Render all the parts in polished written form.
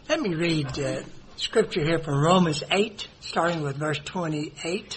Let me read scripture here from Romans 8, starting with verse 28.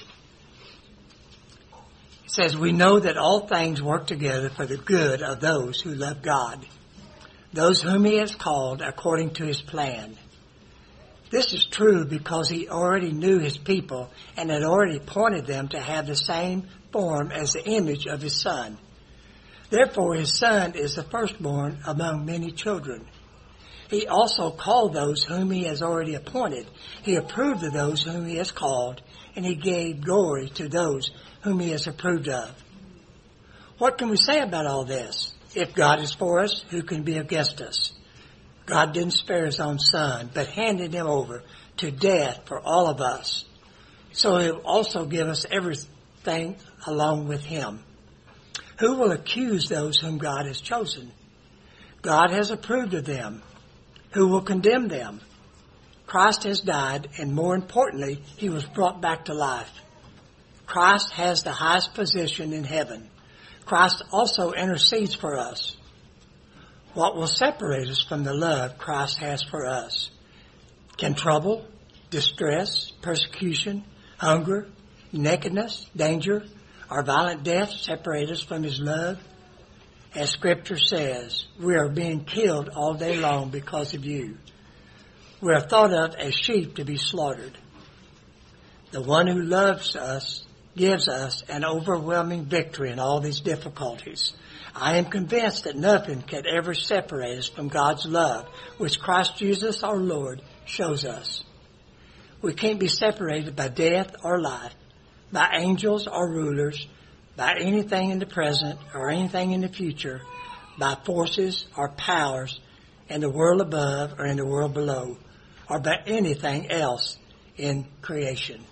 It says, "We know that all things work together for the good of those who love God, those whom he has called according to his plan." This is true because he already knew his people and had already appointed them to have the same form as the image of his Son. Therefore his Son is the firstborn among many children. He also called those whom he has already appointed. He approved of those whom he has called, and he gave glory to those whom he has approved of. What can we say about all this? If God is for us, who can be against us? God didn't spare his own Son, but handed him over to death for all of us. So he will also give us everything along with him. Who will accuse those whom God has chosen? God has approved of them. Who will condemn them? Christ has died, and more importantly, he was brought back to life. Christ has the highest position in heaven. Christ also intercedes for us. What will separate us from the love Christ has for us? Can trouble, distress, persecution, hunger, nakedness, danger, or violent death separate us from his love? As Scripture says, we are being killed all day long because of you. We are thought of as sheep to be slaughtered. The one who loves us gives us an overwhelming victory in all these difficulties. I am convinced that nothing can ever separate us from God's love, which Christ Jesus our Lord shows us. We can't be separated by death or life, by angels or rulers, by anything in the present or anything in the future, by forces or powers in the world above or in the world below, or by anything else in creation.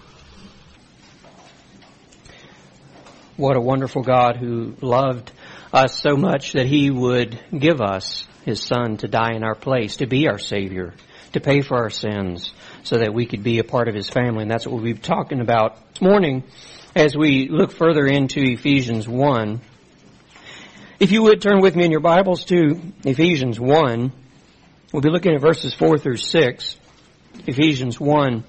What a wonderful God who loved us so much that he would give us his Son to die in our place, to be our Savior, to pay for our sins, so that we could be a part of his family. And that's what we'll be talking about this morning as we look further into Ephesians 1. If you would turn with me in your Bibles to Ephesians 1, we'll be looking at verses 4 through 6. Ephesians 1.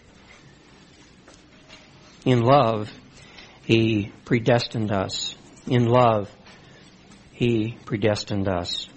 In love, he predestined us. In love, he predestined us.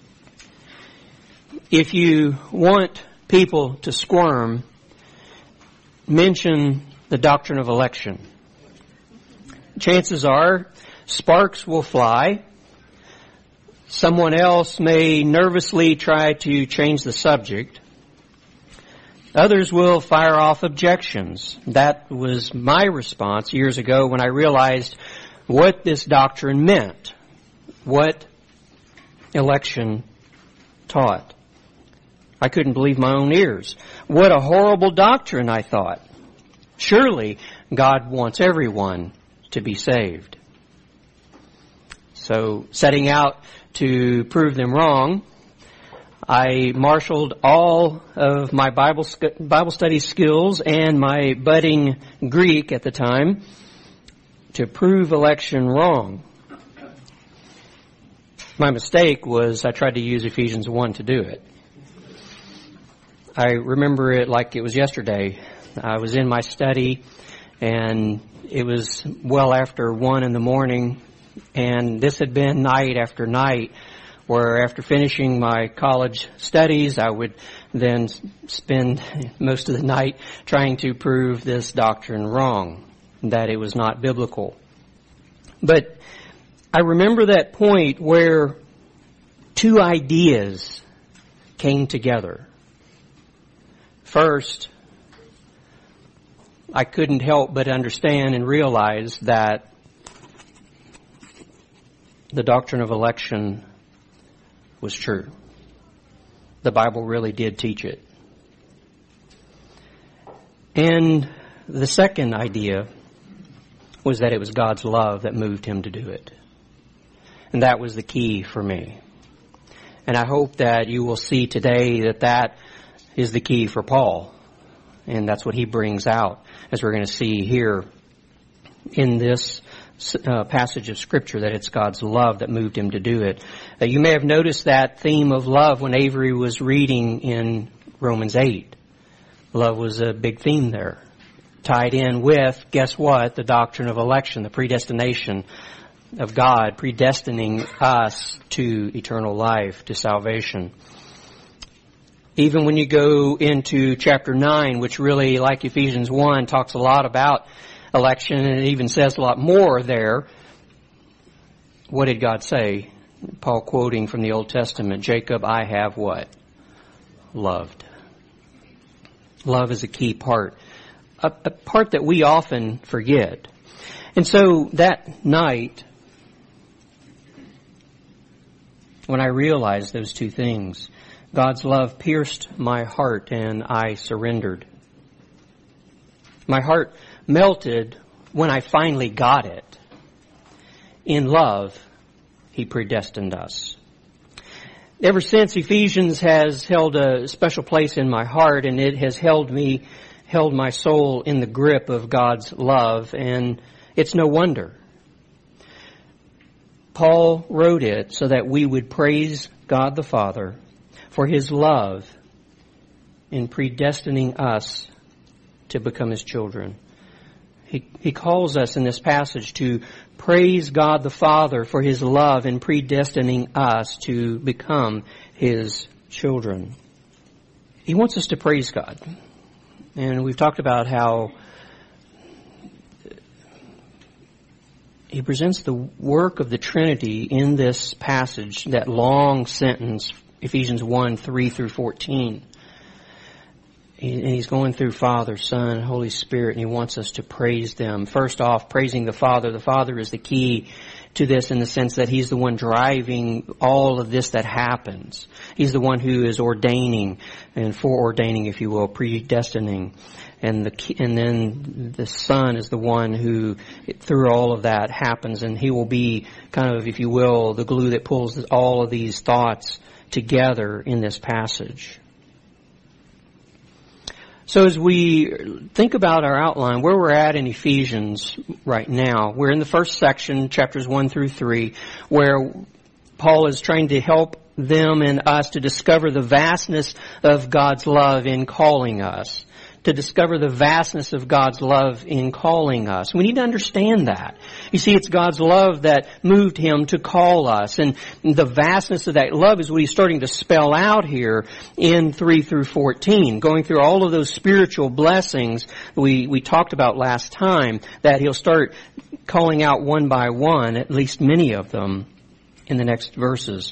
If you want people to squirm, mention the doctrine of election. Chances are sparks will fly. Someone else may nervously try to change the subject. Others will fire off objections. That was my response years ago when I realized what this doctrine meant, what election taught. I couldn't believe my own ears. What a horrible doctrine, I thought. Surely God wants everyone to be saved. So, setting out to prove them wrong, I marshaled all of my Bible study skills and my budding Greek at the time to prove election wrong. My mistake was I tried to use Ephesians 1 to do it. I remember it like it was yesterday. I was in my study, and it was well after 1 in the morning, and this had been night after night, where after finishing my college studies, I would then spend most of the night trying to prove this doctrine wrong, that it was not biblical. But I remember that point where two ideas came together. First, I couldn't help but understand and realize that the doctrine of election was true. The Bible really did teach it. And the second idea was that it was God's love that moved him to do it. And that was the key for me. And I hope that you will see today that that is the key for Paul. And that's what he brings out, as we're going to see here in this passage of Scripture, that it's God's love that moved him to do it. You may have noticed that theme of love when Avery was reading in Romans 8. Love was a big theme there. Tied in with, guess what? The doctrine of election, the predestination of God, predestining us to eternal life, to salvation. Even when you go into chapter 9, which really, like Ephesians 1, talks a lot about election, and it even says a lot more there. What did God say? Paul quoting from the Old Testament, Jacob, I have what? Loved. Love is a key part. A part that we often forget. And so that night, when I realized those two things, God's love pierced my heart and I surrendered. My heart melted when I finally got it. In love, He predestined us. Ever since, Ephesians has held a special place in my heart, and it has held my soul in the grip of God's love, and it's no wonder. Paul wrote it so that we would praise God the Father for His love in predestining us to become His children. He calls us in this passage to praise God the Father for His love in predestining us to become His children. He wants us to praise God. And we've talked about how He presents the work of the Trinity in this passage, that long sentence, Ephesians 1, 3 through 14. And He's going through Father, Son, Holy Spirit, and He wants us to praise them. First off, praising the Father. The Father is the key to this in the sense that He's the one driving all of this that happens. He's the one who is ordaining and foreordaining, if you will, predestining. And then the Son is the one who, through all of that, happens, and He will be kind of, if you will, the glue that pulls all of these thoughts together in this passage. So as we think about our outline, where we're at in Ephesians right now, we're in the first section, chapters 1 through 3, where Paul is trying to help them and us to discover the vastness of God's love in calling us. To discover the vastness of God's love in calling us. We need to understand that. You see, it's God's love that moved Him to call us. And the vastness of that love is what He's starting to spell out here in 3 through 14. Going through all of those spiritual blessings we talked about last time, that He'll start calling out one by one, at least many of them, in the next verses.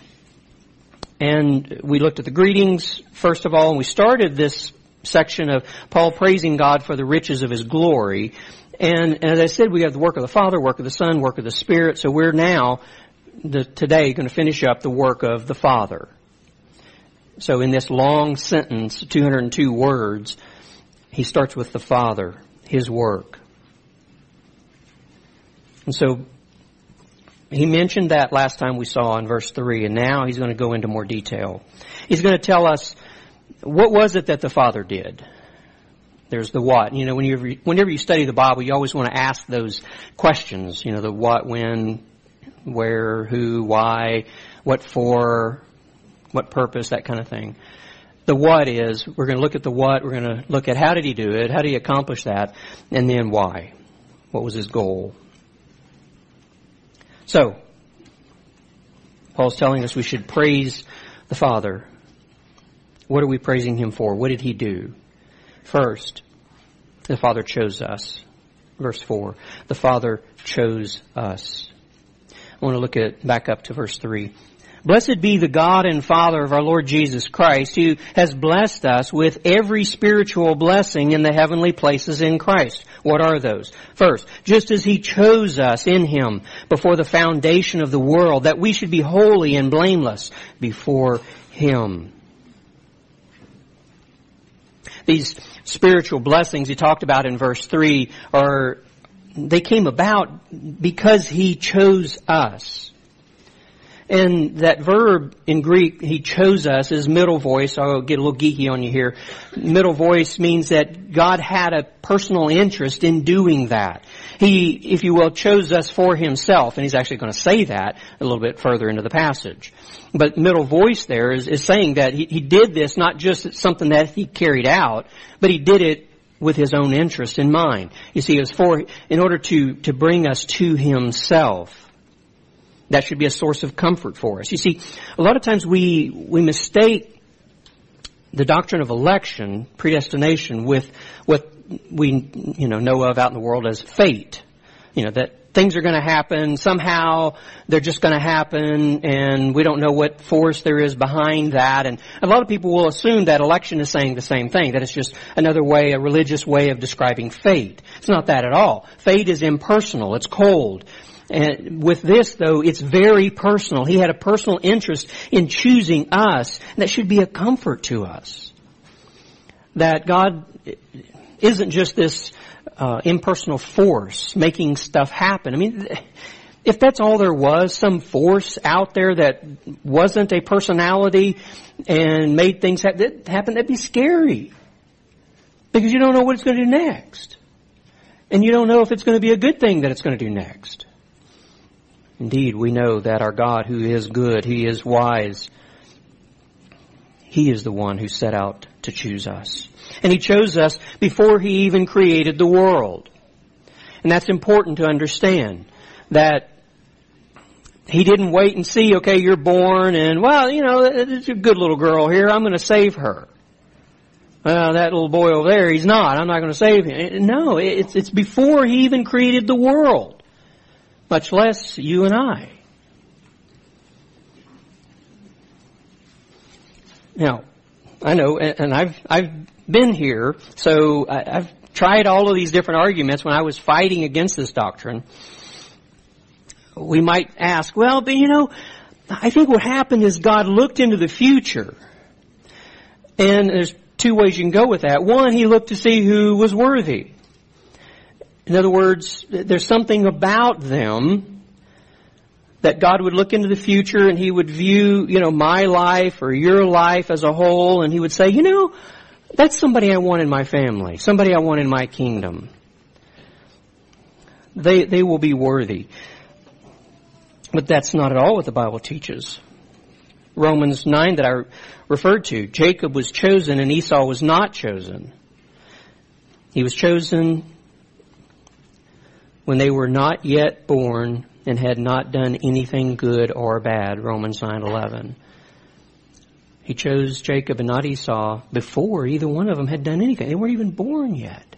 And we looked at the greetings, first of all, and we started this section of Paul praising God for the riches of His glory. And as I said, we have the work of the Father, work of the Son, work of the Spirit. So we're now, today, going to finish up the work of the Father. So in this long sentence, 202 words, he starts with the Father, His work. And so he mentioned that last time we saw in verse 3, and now he's going to go into more detail. He's going to tell us, what was it that the Father did? There's the what. You know, whenever you study the Bible, you always want to ask those questions. You know, the what, when, where, who, why, what for, what purpose, that kind of thing. The what is, we're going to look at the what, we're going to look at how did He do it, how did He accomplish that, and then why. What was His goal? So, Paul's telling us we should praise the Father. What are we praising Him for? What did He do? First, the Father chose us. Verse 4. The Father chose us. I want to look back up to verse 3. Blessed be the God and Father of our Lord Jesus Christ, who has blessed us with every spiritual blessing in the heavenly places in Christ. What are those? First, just as He chose us in Him before the foundation of the world, that we should be holy and blameless before Him. These spiritual blessings He talked about in verse 3 they came about because He chose us. And that verb in Greek, he chose us, is middle voice. I'll get a little geeky on you here. Middle voice means that God had a personal interest in doing that. He, if you will, chose us for himself. And he's actually going to say that a little bit further into the passage. But middle voice there is saying that he did this not just something that he carried out, but he did it with his own interest in mind. You see, it was in order to bring us to himself. That should be a source of comfort for us. You see, a lot of times we mistake the doctrine of election, predestination, with what we know of out in the world as fate. That things are going to happen somehow, they're just going to happen, and we don't know what force there is behind that. And a lot of people will assume that election is saying the same thing, that it's just another way, a religious way of describing fate. It's not that at all. Fate is impersonal, it's cold. And with this, though, it's very personal. He had a personal interest in choosing us. And that should be a comfort to us. That God isn't just this impersonal force making stuff happen. I mean, if that's all there was, some force out there that wasn't a personality and made things happen, that'd be scary. Because you don't know what it's going to do next. And you don't know if it's going to be a good thing that it's going to do next. Indeed, we know that our God, who is good, He is wise, He is the one who set out to choose us. And He chose us before He even created the world. And that's important to understand, that He didn't wait and see, okay, you're born and, well, it's a good little girl here, I'm going to save her. Well, that little boy over there, he's not, I'm not going to save him. No, it's before He even created the world. Much less you and I. Now, I know, and I've been here, so I've tried all of these different arguments when I was fighting against this doctrine. We might ask, well, but I think what happened is God looked into the future. And there's two ways you can go with that. One, He looked to see who was worthy. In other words, there's something about them that God would look into the future and He would view, my life or your life as a whole, and He would say, that's somebody I want in my family, somebody I want in my kingdom. They will be worthy. But that's not at all what the Bible teaches. Romans 9 that I referred to, Jacob was chosen and Esau was not chosen. He was chosen when they were not yet born and had not done anything good or bad, Romans 9:11. He chose Jacob and not Esau before either one of them had done anything. They weren't even born yet.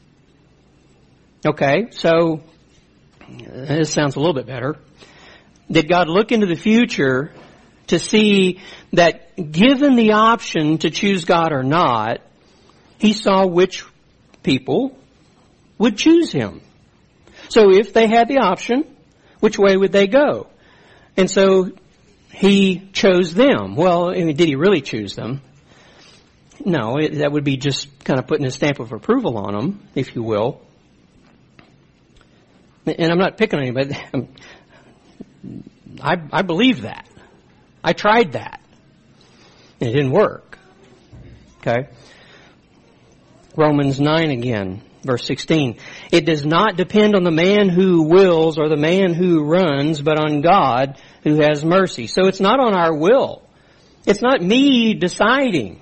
Okay, so this sounds a little bit better. Did God look into the future to see that given the option to choose God or not, He saw which people would choose Him? So if they had the option, which way would they go? And so He chose them. Well, did He really choose them? No, that would be just kind of putting a stamp of approval on them, if you will. And I'm not picking on anybody. I believe that. I tried that. And it didn't work. Okay? Romans 9 again. Verse 16, it does not depend on the man who wills or the man who runs, but on God who has mercy. So it's not on our will. It's not me deciding.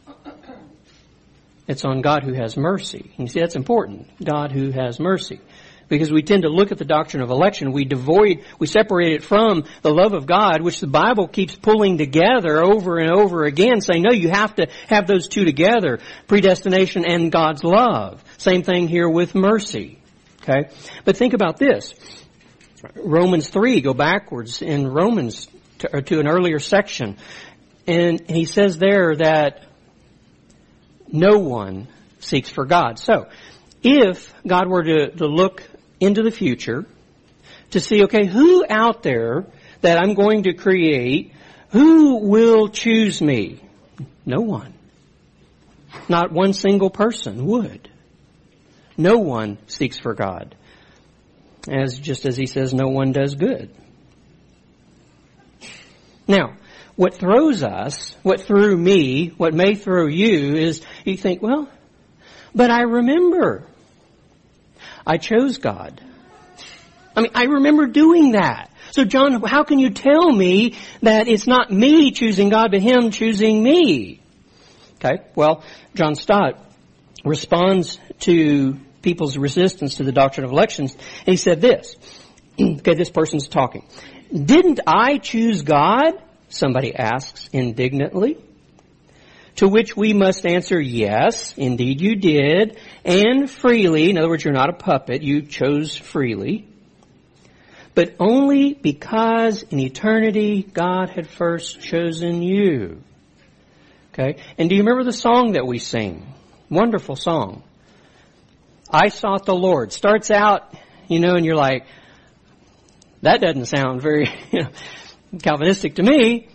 It's on God who has mercy. You see, that's important. God who has mercy. Because we tend to look at the doctrine of election, we separate it from the love of God, which the Bible keeps pulling together over and over again, saying, no, you have to have those two together, predestination and God's love. Same thing here with mercy. Okay? But think about this. Romans 3, go backwards in Romans to an earlier section. And he says there that no one seeks for God. So, if God were to look into the future to see, okay, who out there that I'm going to create, who will choose me? No one. Not one single person would. No one seeks for God. Just as he says, no one does good. Now, what threw me, what may throw you is you think, well, but I remember I chose God. I remember doing that. So John, how can you tell me that it's not me choosing God, but Him choosing me? Okay, well, John Stott responds to people's resistance to the doctrine of elections, and he said this. Okay, this person's talking. Didn't I choose God? Somebody asks indignantly. To which we must answer, yes, indeed you did, and freely. In other words, you're not a puppet. You chose freely. But only because in eternity God had first chosen you. Okay? And do you remember the song that we sing? Wonderful song. I sought the Lord. Starts out, and you're like, that doesn't sound very, Calvinistic to me.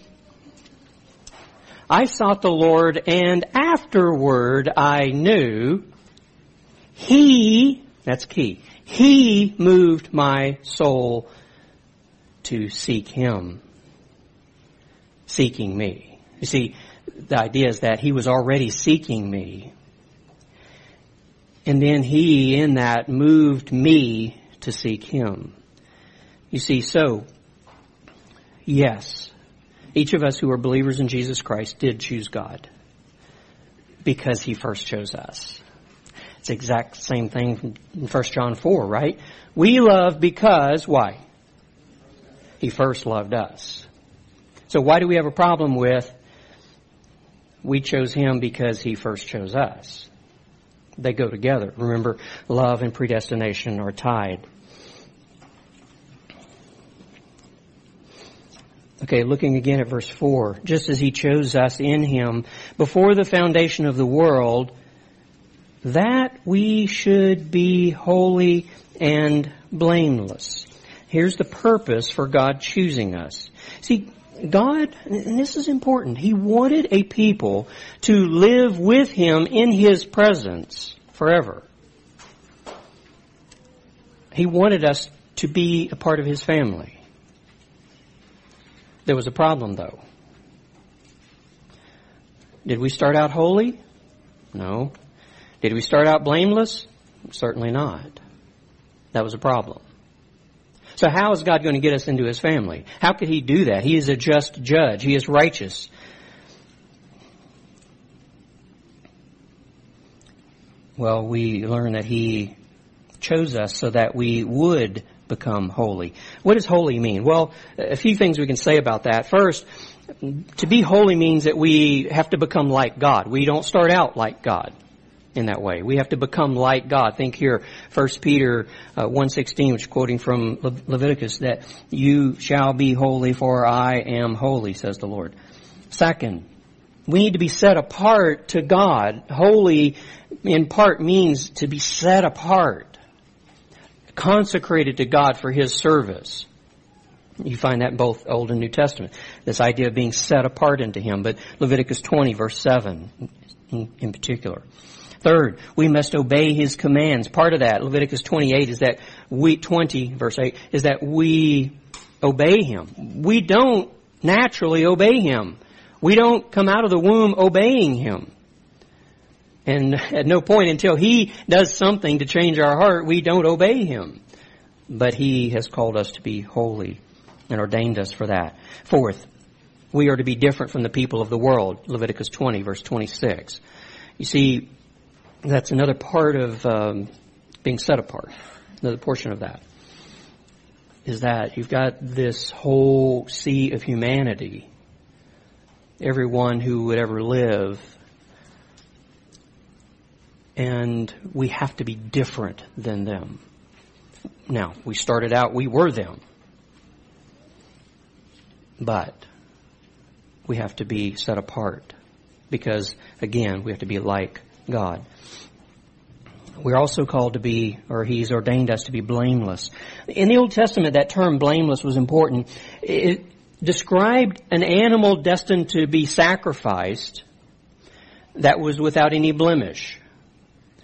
I sought the Lord, and afterward I knew He, that's key, He moved my soul to seek Him, seeking me. You see, the idea is that He was already seeking me. And then He, in that, moved me to seek Him. You see, so, yes, each of us who are believers in Jesus Christ did choose God because He first chose us. It's the exact same thing in 1 John 4, right? We love because, why? He first loved us. So why do we have a problem with we chose Him because He first chose us? They go together. Remember, love and predestination are tied. Okay, looking again at verse 4. Just as He chose us in Him before the foundation of the world, that we should be holy and blameless. Here's the purpose for God choosing us. See, God, and this is important, He wanted a people to live with Him in His presence forever. He wanted us to be a part of His family. There was a problem, though. Did we start out holy? No. Did we start out blameless? Certainly not. That was a problem. So how is God going to get us into His family? How could He do that? He is a just judge. He is righteous. Well, we learn that He chose us so that we would become holy. What does holy mean? Well, a few things we can say about that. First, to be holy means that we have to become like God. We don't start out like God in that way. We have to become like God. Think here, 1 Peter 1:16, which is quoting from Leviticus, that you shall be holy for I am holy, says the Lord. Second, we need to be set apart to God. Holy in part means to be set apart, consecrated to God for His service. You find that in both Old and New Testament, this idea of being set apart unto Him. But Leviticus 20, verse 7 in particular. Third, we must obey His commands. Part of that, Leviticus 28, is that 20, verse 8, is that we obey Him. We don't naturally obey Him. We don't come out of the womb obeying Him. And at no point until He does something to change our heart, we don't obey Him. But He has called us to be holy and ordained us for that. Fourth, we are to be different from the people of the world. Leviticus 20, verse 26. You see, that's another part of being set apart. Another portion of that is that you've got this whole sea of humanity. Everyone who would ever live. And we have to be different than them. Now, we started out, we were them. But we have to be set apart. Because, again, we have to be like God. We're also called to be, or He's ordained us to be blameless. In the Old Testament, that term blameless was important. It described an animal destined to be sacrificed that was without any blemish.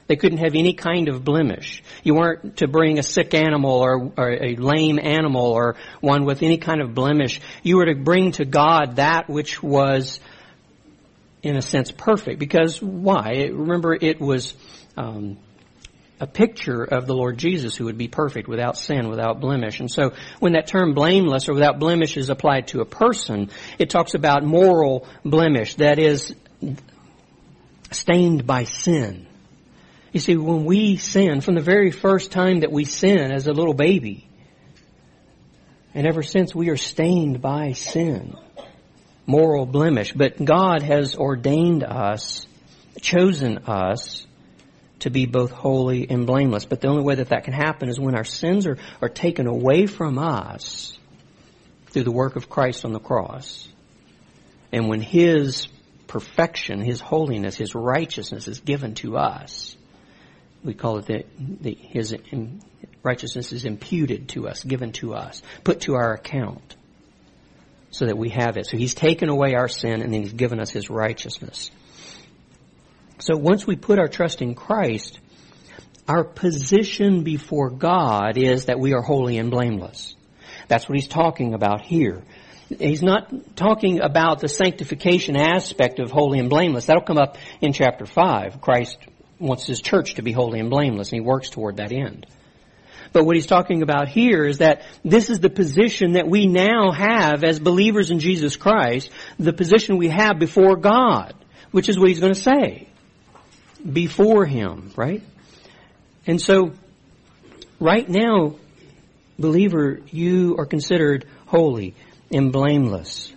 They couldn't have any kind of blemish. You weren't to bring a sick animal or a lame animal or one with any kind of blemish. You were to bring to God that which was, in a sense, perfect. Because why? Remember, it was a picture of the Lord Jesus who would be perfect, without sin, without blemish. And so when that term blameless or without blemish is applied to a person, it talks about moral blemish, that is, stained by sin. You see, when we sin, from the very first time that we sin as a little baby, and ever since, we are stained by sin, moral blemish. But God has ordained us, chosen us, to be both holy and blameless. But the only way that can happen is when our sins are taken away from us through the work of Christ on the cross. And when His perfection, His holiness, His righteousness is given to us. We call it His righteousness is imputed to us, given to us, put to our account so that we have it. So He's taken away our sin and then He's given us His righteousness. So once we put our trust in Christ, our position before God is that we are holy and blameless. That's what He's talking about here. He's not talking about the sanctification aspect of holy and blameless. That'll come up in chapter 5. Christ wants His church to be holy and blameless, and He works toward that end. But what He's talking about here is that this is the position that we now have as believers in Jesus Christ, the position we have before God, which is what He's going to say. Before Him, right? And so, right now, believer, you are considered holy and blameless.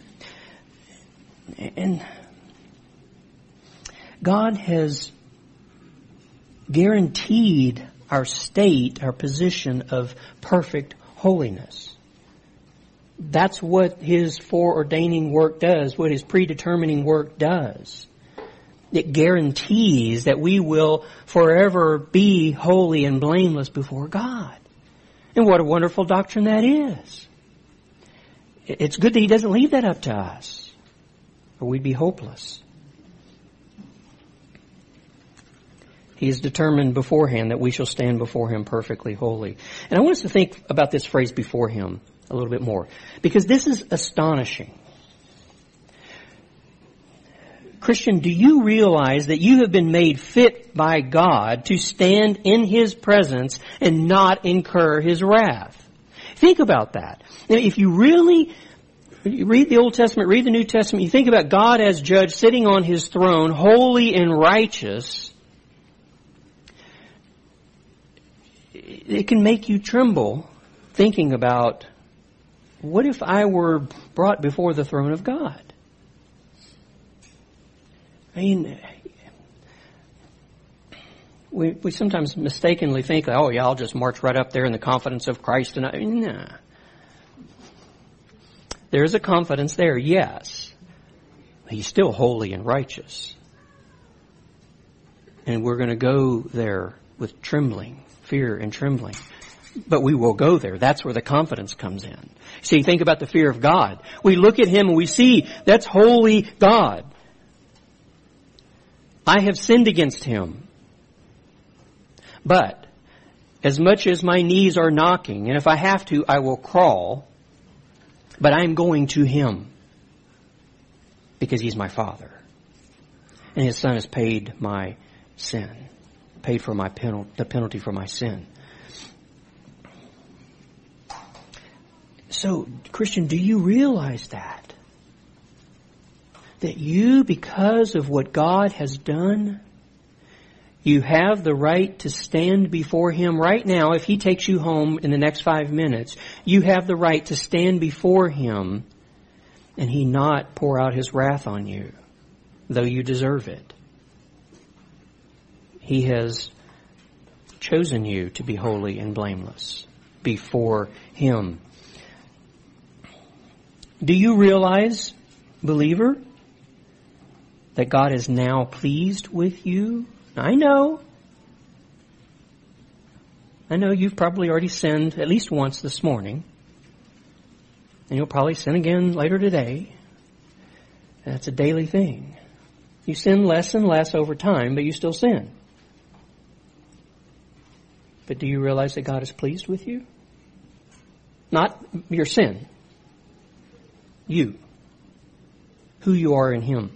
And God has guaranteed our state, our position of perfect holiness. That's what His foreordaining work does, what His predetermining work does. It guarantees that we will forever be holy and blameless before God. And what a wonderful doctrine that is. It's good that He doesn't leave that up to us, or we'd be hopeless. He has determined beforehand that we shall stand before Him perfectly holy. And I want us to think about this phrase, before Him, a little bit more, because this is astonishing. Christian, do you realize that you have been made fit by God to stand in His presence and not incur His wrath? Think about that. Now, if you really read the Old Testament, read the New Testament, you think about God as judge sitting on His throne, holy and righteous, it can make you tremble thinking about, what if I were brought before the throne of God? I mean, we sometimes mistakenly think, oh yeah, I'll just march right up there in the confidence of Christ. And nah. There's a confidence there, yes. He's still holy and righteous. And we're going to go there with trembling, fear and trembling. But we will go there. That's where the confidence comes in. See, think about the fear of God. We look at Him and we see that's holy God. I have sinned against Him. But as much as my knees are knocking, and if I have to, I will crawl, but I'm going to Him because He's my Father. And His Son has paid my sin, paid for my the penalty for my sin. So, Christian, do you realize that? That you, because of what God has done, you have the right to stand before Him right now. If He takes you home in the next 5 minutes, you have the right to stand before Him and He not pour out His wrath on you, though you deserve it. He has chosen you to be holy and blameless before Him. Do you realize, believer, that God is now pleased with you? I know you've probably already sinned at least once this morning. And you'll probably sin again later today. That's a daily thing. You sin less and less over time, but you still sin. But do you realize that God is pleased with you? Not your sin. You. Who you are in Him.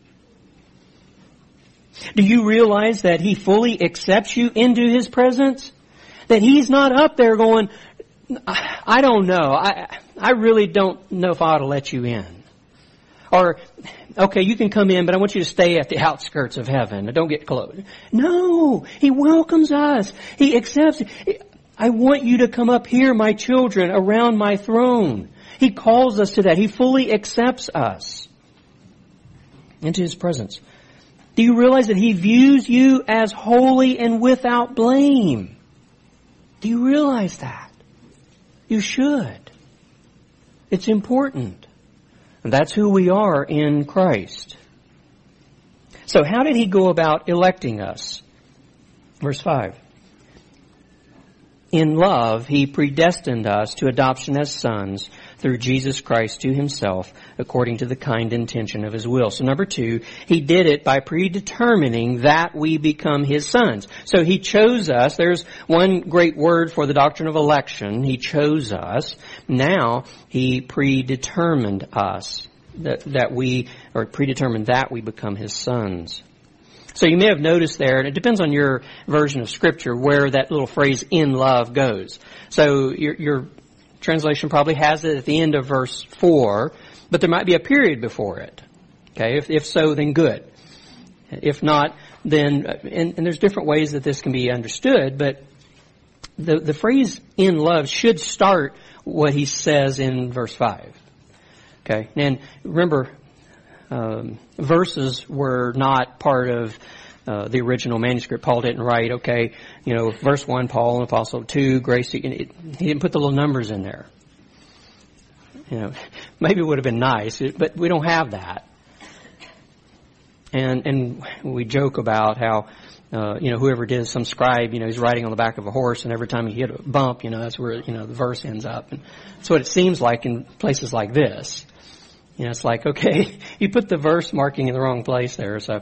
Do you realize that He fully accepts you into His presence? That He's not up there going, I don't know. I really don't know if I ought to let you in. Or, okay, you can come in, but I want you to stay at the outskirts of heaven. Don't get close. No, He welcomes us. He accepts. I want you to come up here, my children, around my throne. He calls us to that. He fully accepts us into His presence. Do you realize that He views you as holy and without blame? Do you realize that? You should. It's important. And that's who we are in Christ. So how did He go about electing us? Verse 5. In love, He predestined us to adoption as sons through Jesus Christ to Himself, according to the kind intention of His will. So number 2, He did it by predetermining that we become His sons. So He chose us. There's one great word for the doctrine of election. He chose us. Now, He predetermined us that we become His sons. So you may have noticed there, and it depends on your version of Scripture, where that little phrase, in love, goes. So your translation probably has it at the end of verse 4, but there might be a period before it. Okay, if so, then good. If not, then, and there's different ways that this can be understood, but the phrase, in love, should start what he says in verse 5. Okay, and remember, verses were not part of the original manuscript. Paul didn't write, okay, verse 1, Paul, an apostle, 2, grace. He didn't put the little numbers in there. Maybe it would have been nice, but we don't have that. And we joke about how, whoever did some scribe, he's riding on the back of a horse, and every time he hit a bump, that's where, the verse ends up. And that's what it seems like in places like this. It's like, okay, you put the verse marking in the wrong place there. So,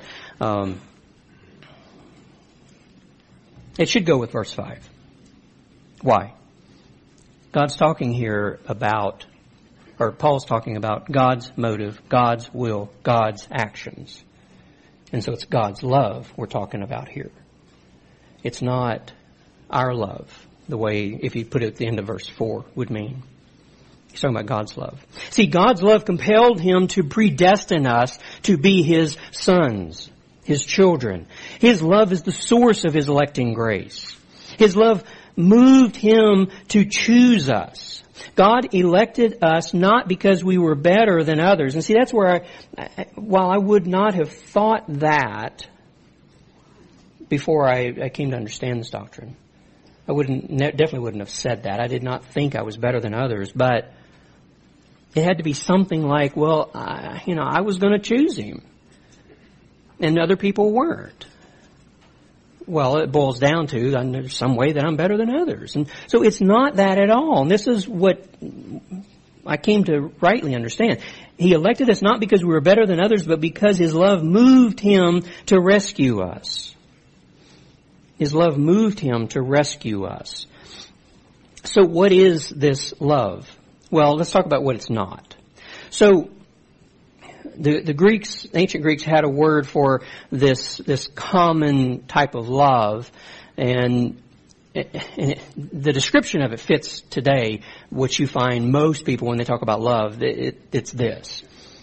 it should go with verse 5. Why? God's talking here about, or Paul's talking about God's motive, God's will, God's actions. And so it's God's love we're talking about here. It's not our love, the way, if you put it at the end of verse 4, would mean. He's talking about God's love. See, God's love compelled Him to predestine us to be His sons, His children. His love is the source of His electing grace. His love moved Him to choose us. God elected us not because we were better than others. And see, that's where while I would not have thought that before I came to understand this doctrine, I definitely wouldn't have said that. I did not think I was better than others, but it had to be something like, well, I was going to choose him, and other people weren't. Well, it boils down to there's some way that I'm better than others. And so it's not that at all. And this is what I came to rightly understand. He elected us not because we were better than others, but because His love moved Him to rescue us. His love moved Him to rescue us. So what is this love? Well, let's talk about what it's not. So the Greeks, ancient Greeks, had a word for this common type of love, and the description of it fits today what you find most people when they talk about love. It's this.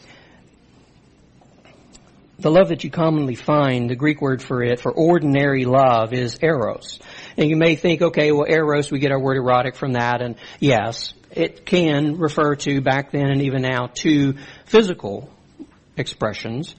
The love that you commonly find, the Greek word for it, for ordinary love, is eros. And you may think, okay, well, eros, we get our word erotic from that, and yes, it can refer to, back then and even now, to physical expressions,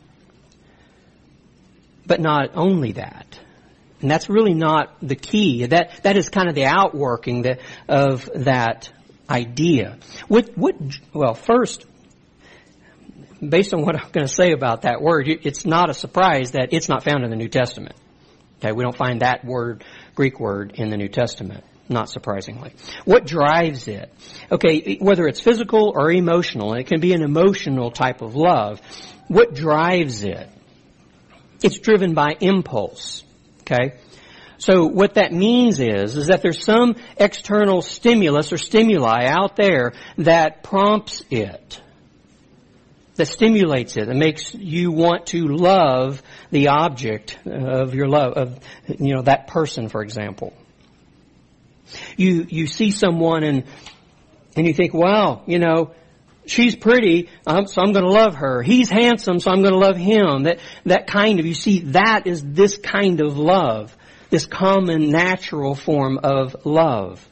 but not only that. And that's really not the key. That is kind of the outworking of that idea. Well, first, based on what I'm going to say about that word, it's not a surprise that it's not found in the New Testament. Okay, we don't find that word, Greek word, in the New Testament. Not surprisingly. What drives it? Okay, whether it's physical or emotional, and it can be an emotional type of love, what drives it? It's driven by impulse. Okay? So what that means is that there's some external stimulus or stimuli out there that prompts it, that stimulates it, that makes you want to love the object of your love, of, that person, for example. You see someone and you think, wow, she's pretty, so I'm going to love her. He's handsome, so I'm going to love him. That kind of, you see, that is this kind of love, this common natural form of love.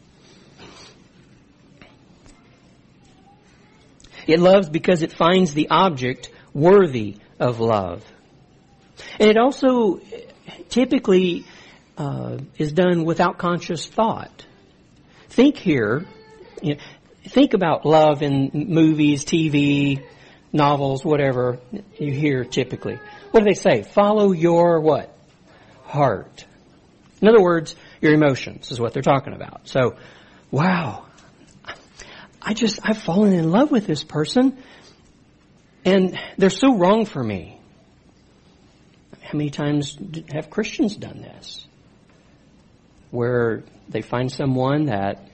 It loves because it finds the object worthy of love. And it also typically is done without conscious thought. Think here, think about love in movies, TV, novels, whatever you hear typically. What do they say? Follow your what? Heart. In other words, your emotions is what they're talking about. So, wow, I've fallen in love with this person and they're so wrong for me. How many times have Christians done this? Where they find someone that,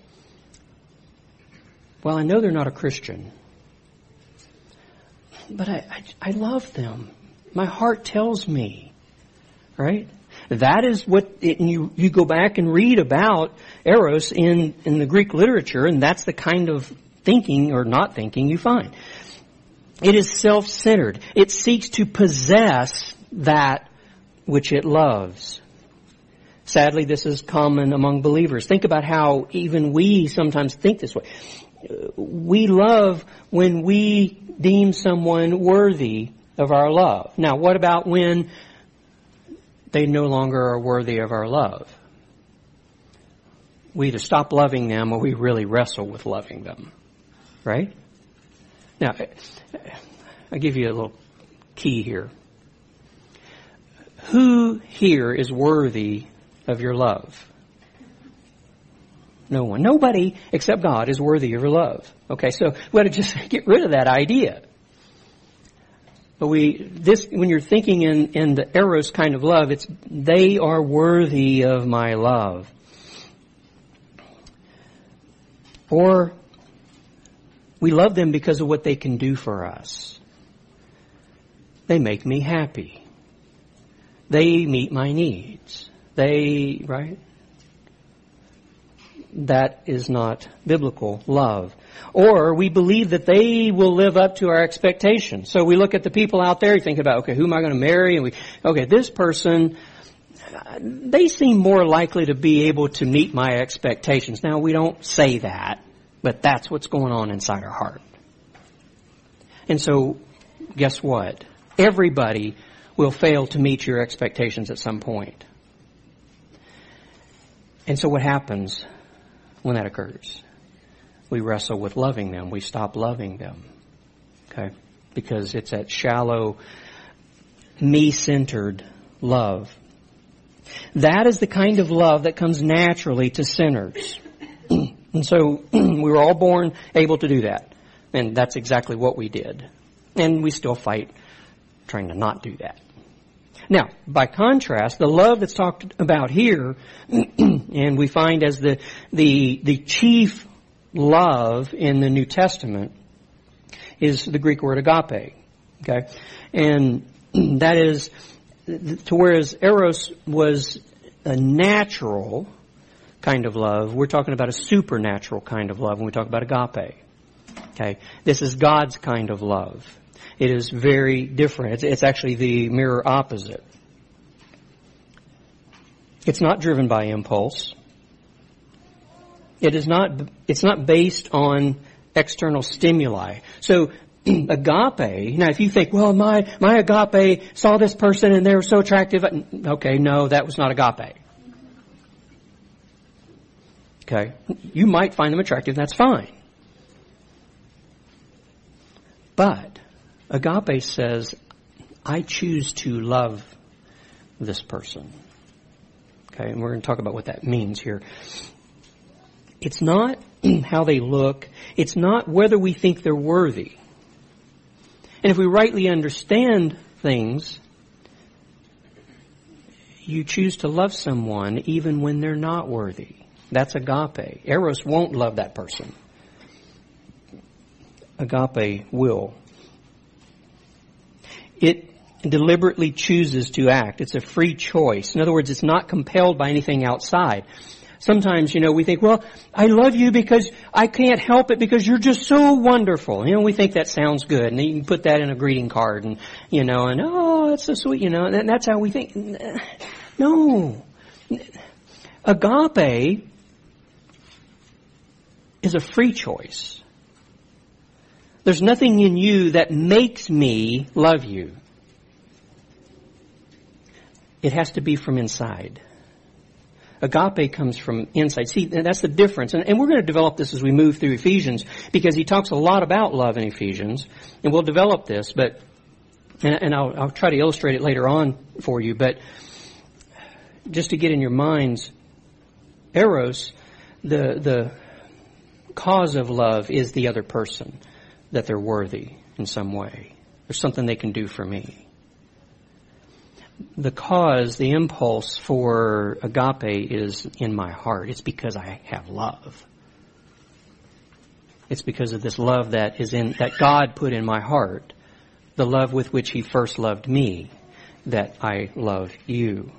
well, I know they're not a Christian, but I love them. My heart tells me, right? That is what, you go back and read about eros in the Greek literature, and that's the kind of thinking or not thinking you find. It is self-centered. It seeks to possess that which it loves. Sadly, this is common among believers. Think about how even we sometimes think this way. We love when we deem someone worthy of our love. Now, what about when they no longer are worthy of our love? We either stop loving them or we really wrestle with loving them. Right? Now, I'll give you a little key here. Who here is worthy of your love? No one. Nobody except God is worthy of your love. Okay, so we ought to just get rid of that idea. But when you're thinking in the eros kind of love, it's they are worthy of my love. Or we love them because of what they can do for us. They make me happy. They meet my needs. Right? That is not biblical love. Or we believe that they will live up to our expectations. So we look at the people out there, you think about, okay, who am I going to marry? And this person, they seem more likely to be able to meet my expectations. Now, we don't say that, but that's what's going on inside our heart. And so, guess what? Everybody will fail to meet your expectations at some point. And so what happens when that occurs? We wrestle with loving them. We stop loving them. Okay? Because it's that shallow, me-centered love. That is the kind of love that comes naturally to sinners. And so we were all born able to do that. And that's exactly what we did. And we still fight trying to not do that. Now, by contrast, the love that's talked about here, and we find as the chief love in the New Testament, is the Greek word agape. Okay? And that is, to whereas eros was a natural kind of love, we're talking about a supernatural kind of love when we talk about agape. Okay? This is God's kind of love. It is very different. It's actually the mirror opposite. It's not driven by impulse. It's not based on external stimuli. So agape, now if you think, well, my agape saw this person and they were so attractive. Okay, no, that was not agape. Okay, you might find them attractive, that's fine. But agape says, I choose to love this person. Okay, and we're going to talk about what that means here. It's not how they look. It's not whether we think they're worthy. And if we rightly understand things, you choose to love someone even when they're not worthy. That's agape. Eros won't love that person. Agape will. It deliberately chooses to act. It's a free choice. In other words, it's not compelled by anything outside. Sometimes, we think, well, I love you because I can't help it because you're just so wonderful. We think that sounds good. And you can put that in a greeting card and, oh, that's so sweet, and that's how we think. No. Agape is a free choice. There's nothing in you that makes me love you. It has to be from inside. Agape comes from inside. See, that's the difference. And we're going to develop this as we move through Ephesians because he talks a lot about love in Ephesians. And we'll develop this, but and I'll try to illustrate it later on for you. But just to get in your minds, Eros, the cause of love is the other person, that they're worthy in some way. There's something they can do for me. The cause, the impulse for agape is in my heart. It's because I have love. It's because of this love that God put in my heart. The love with which he first loved me, that I love you.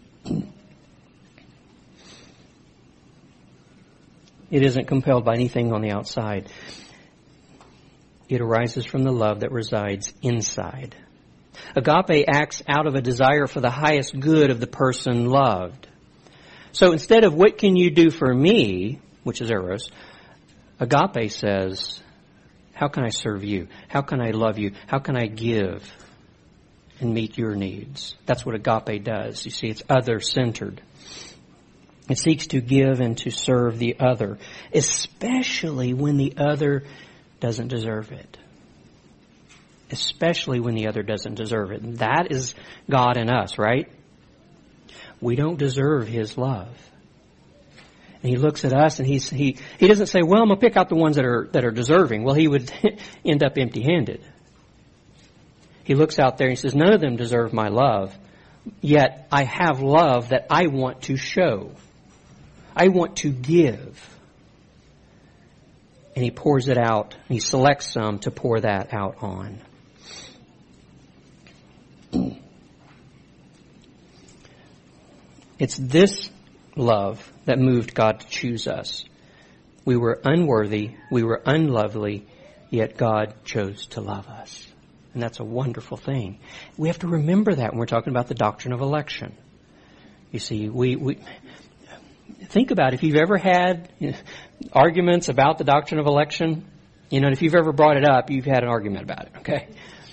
It isn't compelled by anything on the outside. It arises from the love that resides inside. Agape acts out of a desire for the highest good of the person loved. So instead of what can you do for me, which is Eros, agape says, how can I serve you? How can I love you? How can I give and meet your needs? That's what agape does. You see, it's other-centered. It seeks to give and to serve the other, especially when the other doesn't deserve it. Especially when the other doesn't deserve it. And that is God in us, right? We don't deserve his love. And he looks at us and he doesn't say, well, I'm going to pick out the ones that are deserving. Well, he would end up empty-handed. He looks out there and he says, none of them deserve my love. Yet I have love that I want to show. I want to give. And he pours it out. And he selects some to pour that out on. It's this love that moved God to choose us. We were unworthy, we were unlovely, yet God chose to love us. And that's a wonderful thing. We have to remember that when we're talking about the doctrine of election. You see, we think about it. If you've ever had arguments about the doctrine of election, and if you've ever brought it up, you've had an argument about it, okay?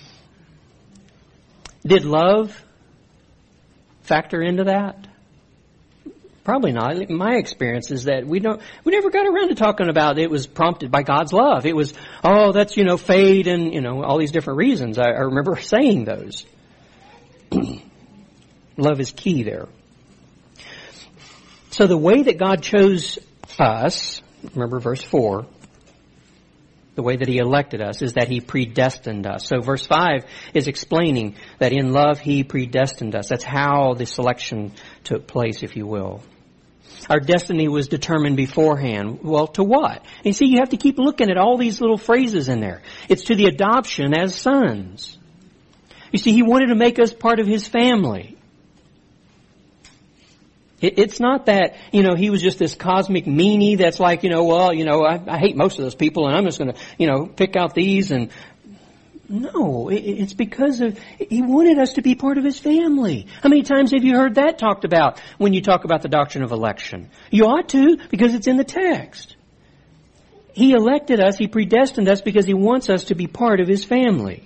Did love factor into that? Probably not. My experience is that we never got around to talking about it was prompted by God's love. It was, that's, fate and, all these different reasons. I remember saying those. Love is key there. So the way that God chose us, remember verse 4, the way that he elected us is that he predestined us. So verse 5 is explaining that in love he predestined us. That's how the selection took place, if you will. Our destiny was determined beforehand. Well, to what? And see, you have to keep looking at all these little phrases in there. It's to the adoption as sons. You see, he wanted to make us part of his family. It's not that, he was just this cosmic meanie that's like, I hate most of those people and I'm just going to, pick out these and... No, it's because he wanted us to be part of his family. How many times have you heard that talked about when you talk about the doctrine of election? You ought to, because it's in the text. He elected us, he predestined us because he wants us to be part of his family.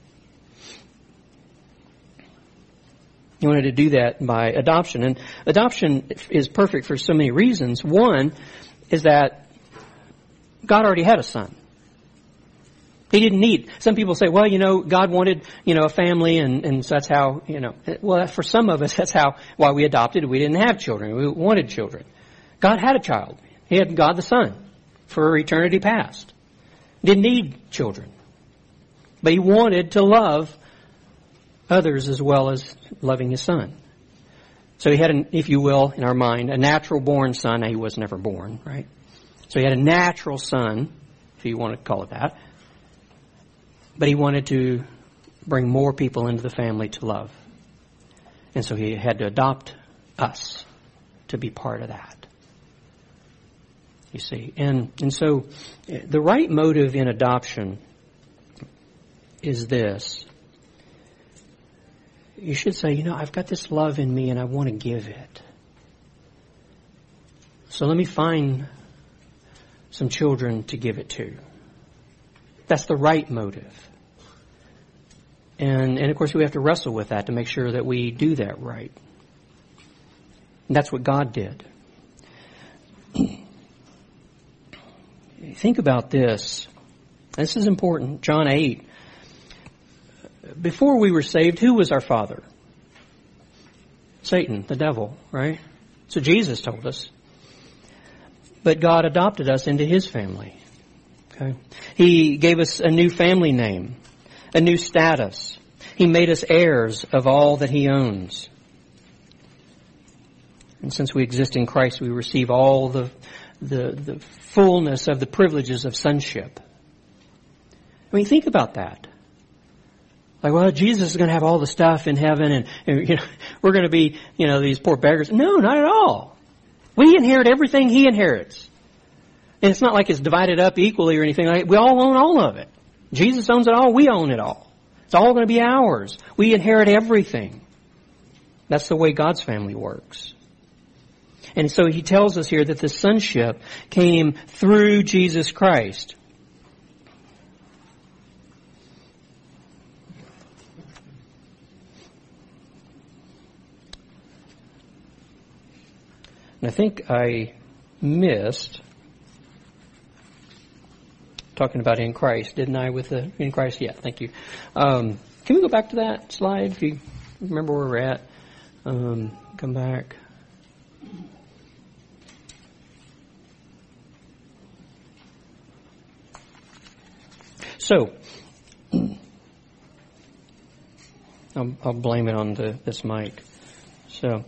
He wanted to do that by adoption. And adoption is perfect for so many reasons. One is that God already had a son. He didn't need. Some people say, well, God wanted, a family and so that's how, well, for some of us, that's why we adopted. We didn't have children. We wanted children. God had a child. He had God the Son for eternity past. Didn't need children. But he wanted to love others as well as loving his son. So he had, if you will, in our mind, a natural born son. Now, he was never born, right? So he had a natural son, if you want to call it that. But he wanted to bring more people into the family to love. And so he had to adopt us to be part of that. You see. And so the right motive in adoption is this. You should say, I've got this love in me and I want to give it. So let me find some children to give it to. That's the right motive. And of course we have to wrestle with that to make sure that we do that right. And that's what God did. Think about this. This is important. John 8. Before we were saved, who was our father? Satan, the devil, right? So Jesus told us. But God adopted us into His family. Okay? He gave us a new family name, a new status. He made us heirs of all that He owns. And since we exist in Christ, we receive all the fullness of the privileges of sonship. I mean, think about that. Like, well, Jesus is going to have all the stuff in heaven and we're going to be, these poor beggars. No, not at all. We inherit everything He inherits. And it's not like it's divided up equally or anything like that. We all own all of it. Jesus owns it all. We own it all. It's all going to be ours. We inherit everything. That's the way God's family works. And so He tells us here that the sonship came through Jesus Christ. And I think I missed talking about in Christ, didn't I, with the in Christ? Yeah, thank you. Can we go back to that slide if you remember where we're at? Come back. So, I'll blame it on this mic. So,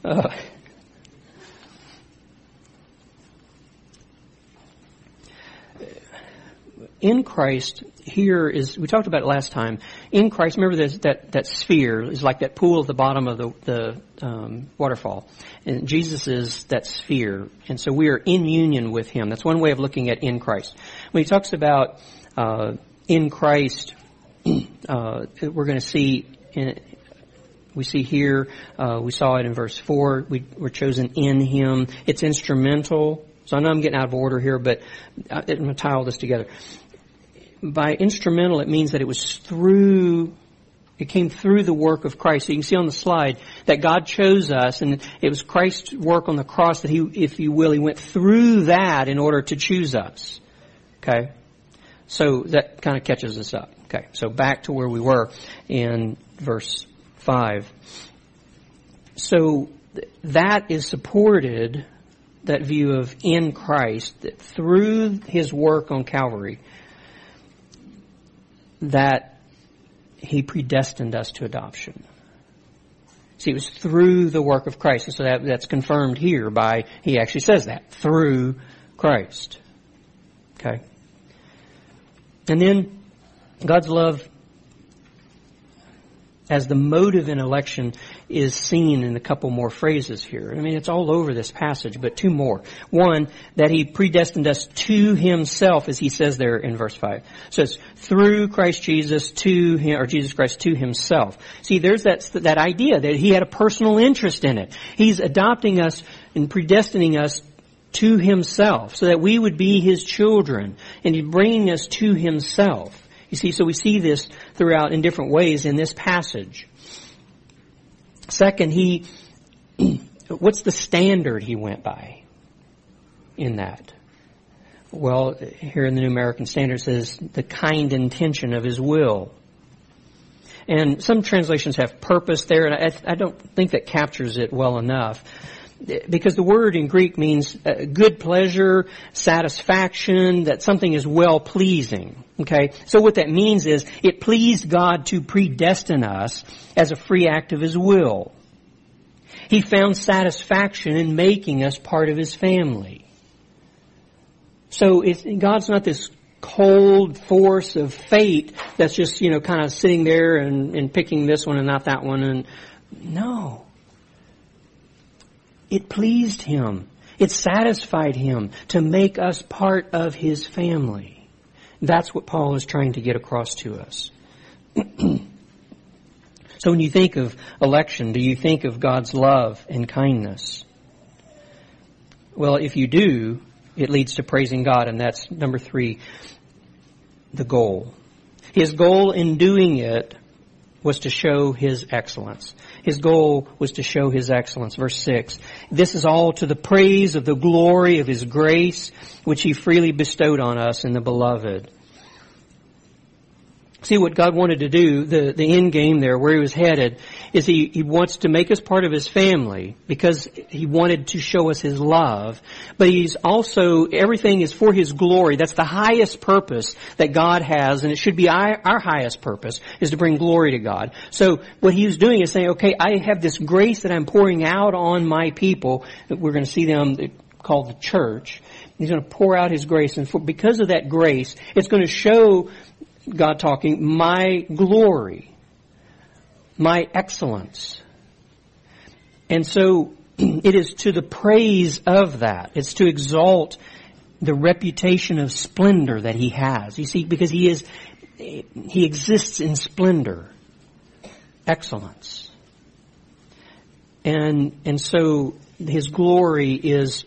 in Christ, here is, we talked about it last time. In Christ, remember that sphere is like that pool at the bottom of the waterfall. And Jesus is that sphere. And so we are in union with Him. That's one way of looking at in Christ. When He talks about in Christ, we're going to see, we see here, we saw it in verse 4, we're chosen in Him. It's instrumental. So I know I'm getting out of order here, but I'm going to tie all this together. By instrumental, it means that it came through the work of Christ. So you can see on the slide that God chose us, and it was Christ's work on the cross that He, if you will, He went through that in order to choose us. Okay? So that kind of catches us up. Okay, so back to where we were in verse 5. So that is supported, that view of in Christ, that through His work on Calvary, that He predestined us to adoption. See, it was through the work of Christ. And so that's confirmed here by, He actually says that, through Christ. Okay? And then God's love as the motive in election is seen in a couple more phrases here. I mean, it's all over this passage, but two more. One, that He predestined us to Himself, as He says there in verse 5. So it's through Christ Jesus to Him, or Jesus Christ to Himself. See, there's that idea that He had a personal interest in it. He's adopting us and predestining us to Himself so that we would be His children, and He's bringing us to Himself. You see, so we see this throughout in different ways in this passage. Second, what's the standard He went by in that? Well, here in the New American Standard it says the kind intention of His will. And some translations have purpose there, and I don't think that captures it well enough. Because the word in Greek means good pleasure, satisfaction, that something is well-pleasing. Okay? So what that means is it pleased God to predestine us as a free act of His will. He found satisfaction in making us part of His family. So God's not this cold force of fate that's just, kind of sitting there and picking this one and not that one. And no. It pleased Him. It satisfied Him to make us part of His family. That's what Paul is trying to get across to us. So when you think of election, do you think of God's love and kindness? Well, if you do, it leads to praising God, and that's number 3, the goal. His goal in doing it was to show His excellence. His goal was to show His excellence. Verse 6, this is all to the praise of the glory of His grace, which He freely bestowed on us in the Beloved. See, what God wanted to do, the end game there, where He was headed, is He wants to make us part of His family because He wanted to show us His love. But He's also, everything is for His glory. That's the highest purpose that God has, and it should be our highest purpose, is to bring glory to God. So what He was doing is saying, okay, I have this grace that I'm pouring out on my people. We're going to see them called the church. He's going to pour out His grace, and because of that grace, it's going to show, God talking, my glory, my excellence. And so it is to the praise of that. It's to exalt the reputation of splendor that He has. You see, because He exists in splendor, excellence. And so His glory is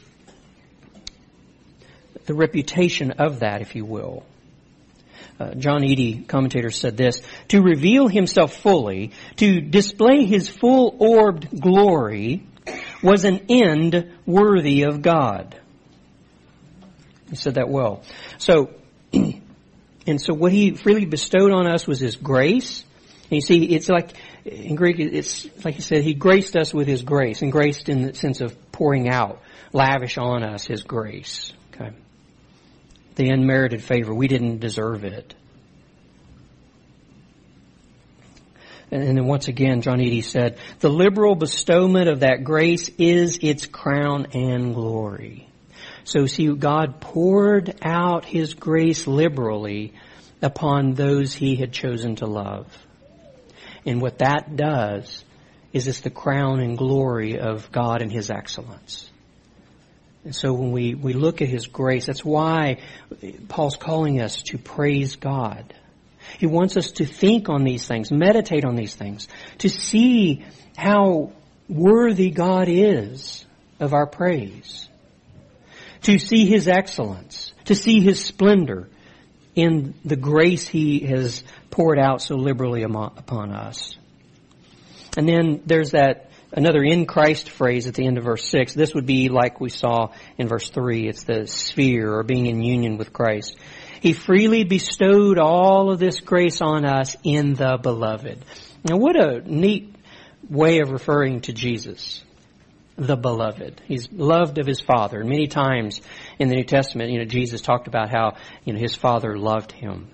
the reputation of that, if you will. John Eadie, commentator, said this: to reveal Himself fully, to display His full-orbed glory, was an end worthy of God. He said that well. So, and so what He freely bestowed on us was His grace. And you see, it's like, in Greek, it's like He said, He graced us with His grace, and graced in the sense of pouring out, lavish on us His grace. Okay. The unmerited favor. We didn't deserve it. And then once again, John Eadie said, the liberal bestowment of that grace is its crown and glory. So see, God poured out His grace liberally upon those He had chosen to love. And what that does is it's the crown and glory of God and His excellence. And so when we look at His grace, that's why Paul's calling us to praise God. He wants us to think on these things, meditate on these things, to see how worthy God is of our praise, to see His excellence, to see His splendor in the grace He has poured out so liberally upon us. And then there's that another in Christ phrase at the end of verse 6. This would be like we saw in verse 3. It's the sphere, or being in union with Christ. He freely bestowed all of this grace on us in the Beloved. Now what a neat way of referring to Jesus. The Beloved. He's loved of His Father. And many times in the New Testament, Jesus talked about how, His Father loved Him.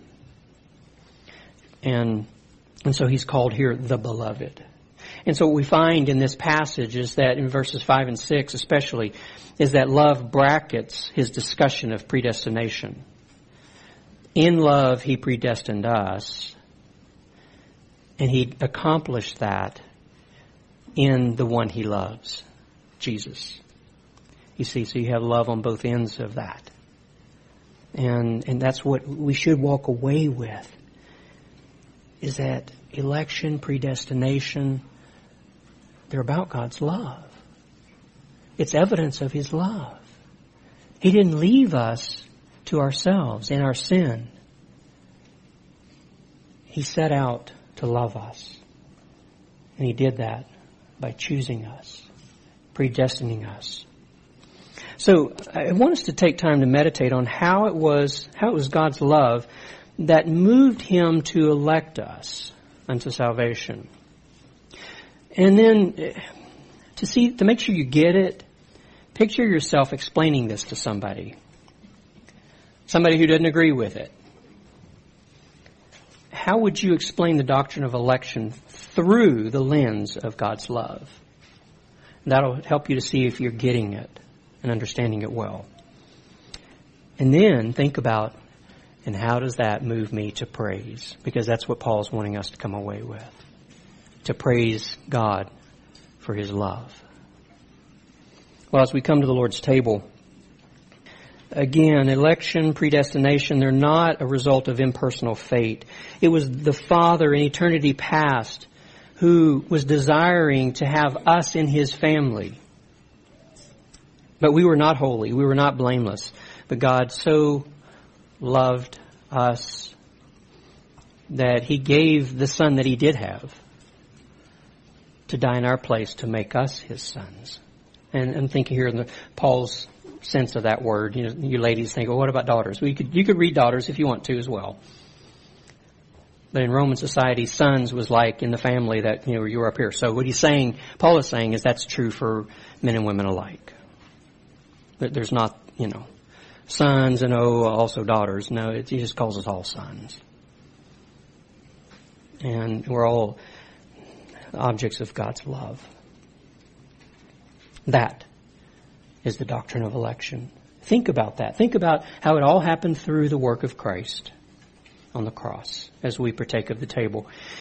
And so He's called here the Beloved. And so what we find in this passage is that in verses 5 and 6 especially, is that love brackets His discussion of predestination. In love He predestined us, and He accomplished that in the one He loves, Jesus. You see, so you have love on both ends of that. And that's what we should walk away with, is that election, predestination, they're about God's love. It's evidence of His love. He didn't leave us to ourselves in our sin. He set out to love us. And He did that by choosing us, predestining us. So I want us to take time to meditate on how it was God's love that moved Him to elect us unto salvation. And then to make sure you get it, picture yourself explaining this to somebody who doesn't agree with it. How would you explain the doctrine of election through the lens of God's love? That'll help you to see if you're getting it and understanding it well. And then think about, and how does that move me to praise? Because that's what Paul's wanting us to come away with. To praise God for His love. Well, as we come to the Lord's table, again, election, predestination, they're not a result of impersonal fate. It was the Father in eternity past who was desiring to have us in His family. But we were not holy. We were not blameless. But God so loved us that He gave the Son that He did have to die in our place to make us His sons. And I'm thinking here in Paul's sense of that word. You know, you ladies think, well, what about daughters? Well, you could read daughters if you want to as well. But in Roman society, sons was like in the family that, you were up here. So what Paul is saying is that's true for men and women alike. There's not, sons and also daughters. No, He just calls us all sons. And we're all objects of God's love. That is the doctrine of election. Think about that. Think about how it all happened through the work of Christ on the cross as we partake of the table.